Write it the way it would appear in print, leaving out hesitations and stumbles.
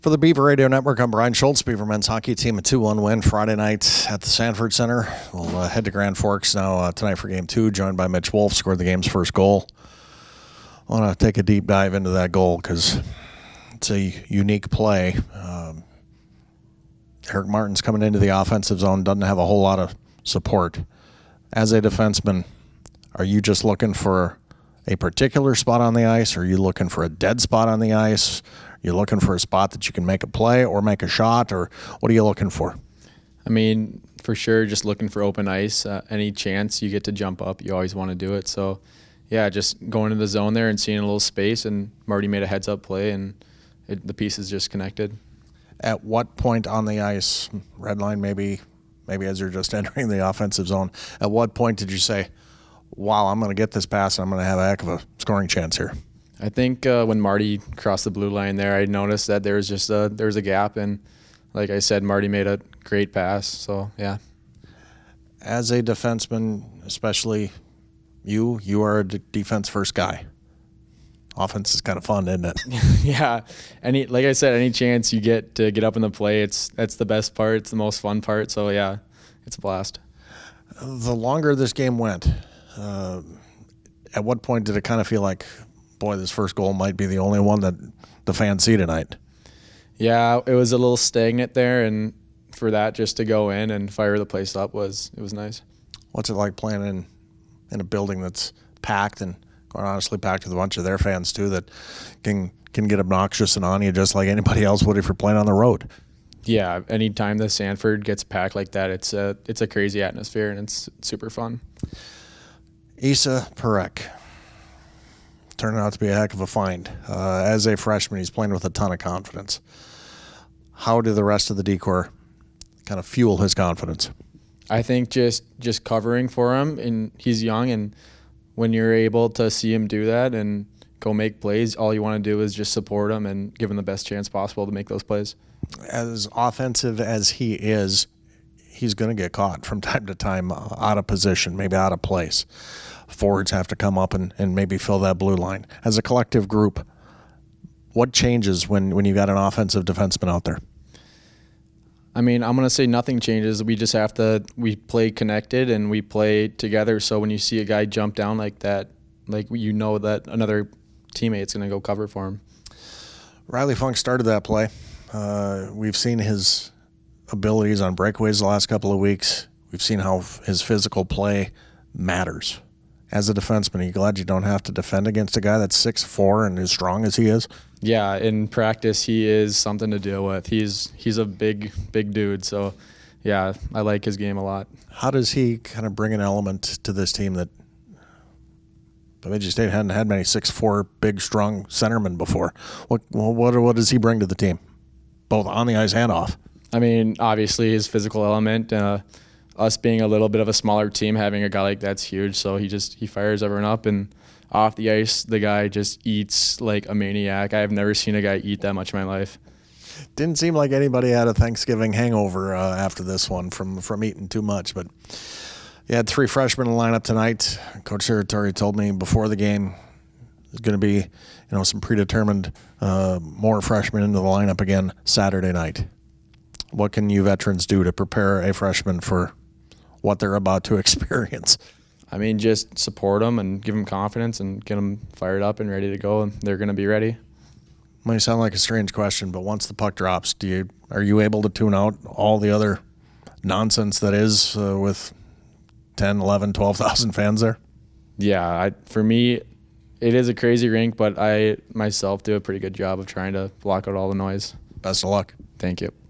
For the Beaver Radio Network, I'm Brian Schultz. Beaver men's hockey team, a 2-1 win Friday night at the Sanford Center. We'll head to Grand Forks now tonight for Game 2, joined by Mitch Wolf, scored the game's first goal. I want to take a deep dive into that goal because it's a unique play. Eric Martin's coming into the offensive zone, doesn't have a whole lot of support. As a defenseman, are you just looking for a particular spot on the ice? Or are you looking for a dead spot on the ice? You're looking for a spot that you can make a play or make a shot, or what are you looking for? I mean, for sure, just looking for open ice. Any chance you get to jump up, you always want to do it. So, yeah, just going to the zone there and seeing a little space, and Marty made a heads-up play, and the pieces just connected. At what point on the ice, red line maybe as you're just entering the offensive zone, at what point did you say, wow, I'm going to get this pass and I'm going to have a heck of a scoring chance here? I think when Marty crossed the blue line there, I noticed that there was a gap, and like I said, Marty made a great pass. So yeah. As a defenseman, especially you are a defense first guy. Offense is kind of fun, isn't it? Yeah. Like I said, any chance you get to get up in the play, that's the best part. It's the most fun part. So yeah, it's a blast. The longer this game went, at what point did it kind of feel like, boy, this first goal might be the only one that the fans see tonight? Yeah, it was a little stagnant there, and for that just to go in and fire the place up was nice. What's it like playing in a building that's packed and quite honestly packed with a bunch of their fans too that can get obnoxious and on you just like anybody else would if you're playing on the road? Yeah, anytime the Sanford gets packed like that, it's a crazy atmosphere and it's super fun. Isa Parekh turned out to be a heck of a find. As a freshman, he's playing with a ton of confidence. How do the rest of the decor kind of fuel his confidence? I think just covering for him, and he's young, and when you're able to see him do that and go make plays, all you want to do is just support him and give him the best chance possible to make those plays. As offensive as he is, he's going to get caught from time to time out of position, maybe out of place. Forwards have to come up and maybe fill that blue line. As a collective group, what changes when you've got an offensive defenseman out there? I mean, I'm going to say nothing changes. We just we play connected and we play together. So when you see a guy jump down like that, like you know that another teammate's going to go cover for him. Riley Funk started that play. We've seen his abilities on breakaways the last couple of weeks. We've seen how his physical play matters. As a defenseman, are you glad you don't have to defend against a guy that's 6'4" and as strong as he is? Yeah, in practice, he is something to deal with. He's a big dude, so yeah, I like his game a lot. How does he kind of bring an element to this team that Bemidji State hadn't had many 6'4", big, strong centermen before? What does he bring to the team, both on the ice and off? I mean, obviously his physical element. Us being a little bit of a smaller team, having a guy like that's huge. So he fires everyone up, and off the ice, the guy just eats like a maniac. I've never seen a guy eat that much in my life. Didn't seem like anybody had a Thanksgiving hangover after this one from eating too much. But you had 3 freshmen in the lineup tonight. Coach Saratori told me before the game there's going to be some predetermined more freshmen into the lineup again Saturday night. What can you veterans do to prepare a freshman for what they're about to experience? I mean, just support them and give them confidence and get them fired up and ready to go, and they're going to be ready. Might sound like a strange question, but once the puck drops, are you able to tune out all the other nonsense that is with 10, 11, 12,000 fans there? Yeah, for me, it is a crazy rink, but I myself do a pretty good job of trying to block out all the noise. Best of luck. Thank you.